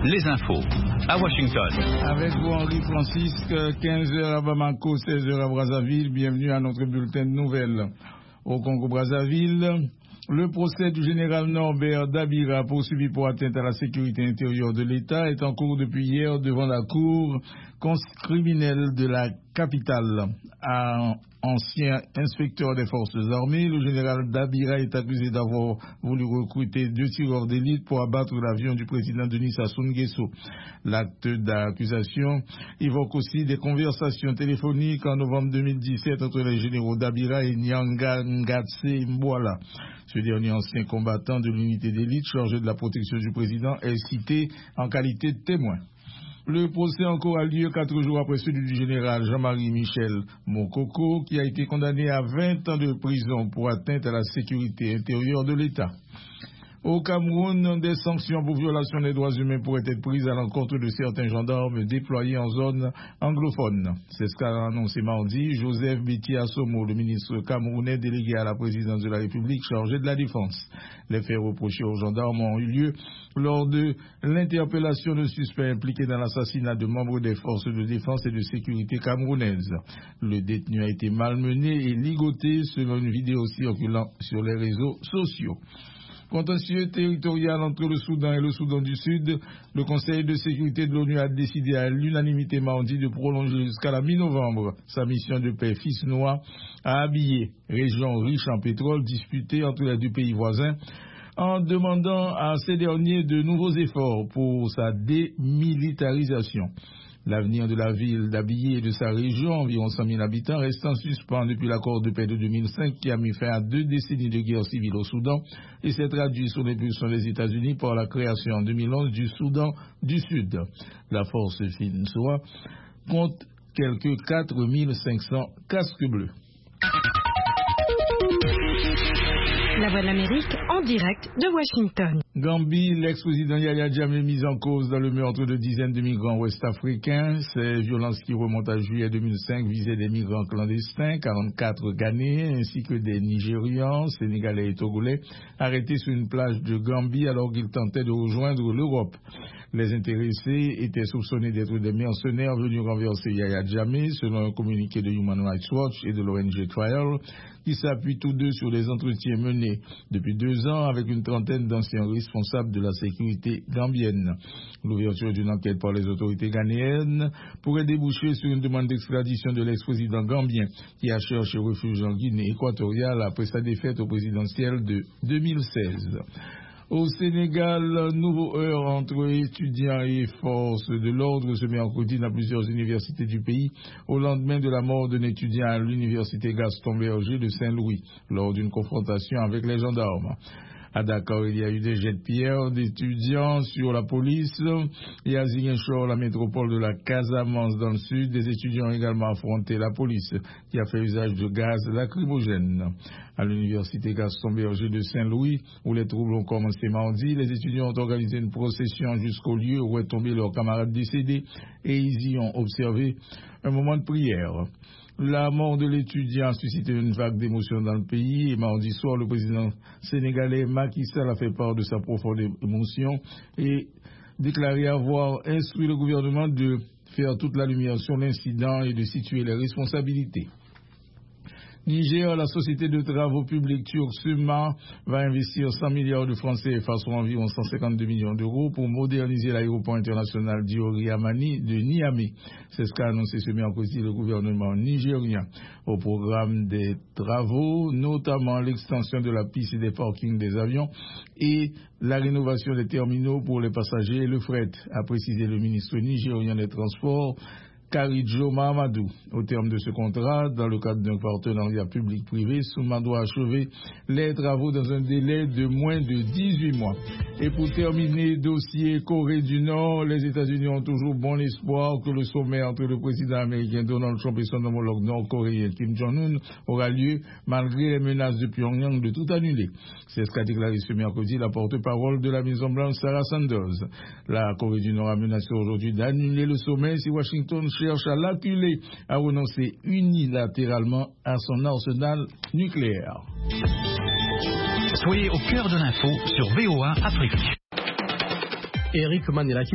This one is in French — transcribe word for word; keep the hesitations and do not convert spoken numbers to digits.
les infos à Washington. Avec vous Henri Francisque, quinze heures à Bamako, seize heures à Brazzaville. Bienvenue à notre bulletin de nouvelles. Au Congo-Brazzaville, le procès du général Norbert Dabira, poursuivi pour atteinte à la sécurité intérieure de l'État, est en cours depuis hier devant la cour criminelle de la capitale. Un ancien inspecteur des forces armées, le général Dabira est accusé d'avoir voulu recruter deux tireurs d'élite pour abattre l'avion du président Denis Sassou Nguesso. L'acte d'accusation évoque aussi des conversations téléphoniques en novembre deux mille dix-sept entre les généraux Dabira et Nyanga Ngatse Mbouala. Ce dernier ancien combattant de l'unité d'élite chargé de la protection du président est cité en qualité de témoin. Le procès en cours a lieu quatre jours après celui du général Jean-Marie Michel Mokoko, qui a été condamné à vingt ans de prison pour atteinte à la sécurité intérieure de l'État. Au Cameroun, des sanctions pour violation des droits humains pourraient être prises à l'encontre de certains gendarmes déployés en zone anglophone. C'est ce qu'a annoncé mardi Joseph Betty Assomo, le ministre camerounais délégué à la présidence de la République chargé de la défense. Les faits reprochés aux gendarmes ont eu lieu lors de l'interpellation de suspects impliqués dans l'assassinat de membres des forces de défense et de sécurité camerounaises. Le détenu a été malmené et ligoté selon une vidéo circulant sur les réseaux sociaux. Contentieux territorial entre le Soudan et le Soudan du Sud, le Conseil de sécurité de l'ONU a décidé à l'unanimité mardi de prolonger jusqu'à la mi-novembre sa mission de paix FISNOA à Abyei, région riche en pétrole disputée entre les deux pays voisins, en demandant à ces derniers de nouveaux efforts pour sa démilitarisation. L'avenir de la ville d'Abyei et de sa région, environ cent mille habitants, reste en suspens depuis l'accord de paix de deux mille cinq qui a mis fin à deux décennies de guerre civile au Soudan et s'est traduit sous l'impulsion des États-Unis par la création en deux mille onze du Soudan du Sud. La force FINSOA compte quelques quatre mille cinq cents casques bleus. La Voix de l'Amérique en direct de Washington. Gambie, l'ex-président Yahya Jammeh mis en cause dans le meurtre de dizaines de migrants ouest-africains. Ces violences qui remontent à juillet deux mille cinq visaient des migrants clandestins, quarante-quatre Ghanéens ainsi que des Nigérians, Sénégalais et Togolais, arrêtés sur une plage de Gambie alors qu'ils tentaient de rejoindre l'Europe. Les intéressés étaient soupçonnés d'être des mercenaires venus renverser Yahya Jammeh, selon un communiqué de Human Rights Watch et de l'O N G Trial, qui s'appuient tous deux sur des entretiens menés depuis deux ans avec une trentaine d'anciens responsables de la sécurité gambienne. L'ouverture d'une enquête par les autorités ghanéennes pourrait déboucher sur une demande d'extradition de l'ex-président gambien qui a cherché refuge en Guinée équatoriale après sa défaite au présidentiel de deux mille seize. Au Sénégal, nouveau heurt entre étudiants et forces de l'ordre ce mercredi dans plusieurs universités du pays au lendemain de la mort d'un étudiant à l'université Gaston Berger de Saint-Louis lors d'une confrontation avec les gendarmes. À Dakar, il y a eu des jets de pierre d'étudiants sur la police et à Ziguinchor, la métropole de la Casamance dans le sud, des étudiants ont également affronté la police qui a fait usage de gaz lacrymogène. À l'université Gaston Berger de Saint-Louis, où les troubles ont commencé mardi, les étudiants ont organisé une procession jusqu'au lieu où est tombé leur camarade décédé et ils y ont observé un moment de prière. La mort de l'étudiant a suscité une vague d'émotion dans le pays et mardi soir, le président sénégalais Macky Sall a fait part de sa profonde émotion et déclaré avoir instruit le gouvernement de faire toute la lumière sur l'incident et de situer les responsabilités. Niger, la société de travaux publics turque Suma va investir cent milliards de francs C F A, soit environ cent cinquante-deux millions d'euros, pour moderniser l'aéroport international Diori Amani de Niamey. C'est ce qu'a annoncé ce mercredi le gouvernement nigérien. Au programme des travaux, notamment l'extension de la piste et des parkings des avions et la rénovation des terminaux pour les passagers et le fret, a précisé le ministre nigérien des Transports, Karijo Mahamadou. Au terme de ce contrat, dans le cadre d'un partenariat public-privé, Souma doit achever les travaux dans un délai de moins de dix-huit mois. Et pour terminer, dossier Corée du Nord, les États-Unis ont toujours bon espoir que le sommet entre le président américain Donald Trump et son homologue nord-coréen Kim Jong-un aura lieu malgré les menaces de Pyongyang de tout annuler. C'est ce qu'a déclaré ce mercredi la porte-parole de la Maison-Blanche Sarah Sanders. La Corée du Nord a menacé aujourd'hui d'annuler le sommet si Washington cherche à l'acculer à renoncer unilatéralement à son arsenal nucléaire. Soyez au cœur de l'info sur V O A Afrique. Eric Manela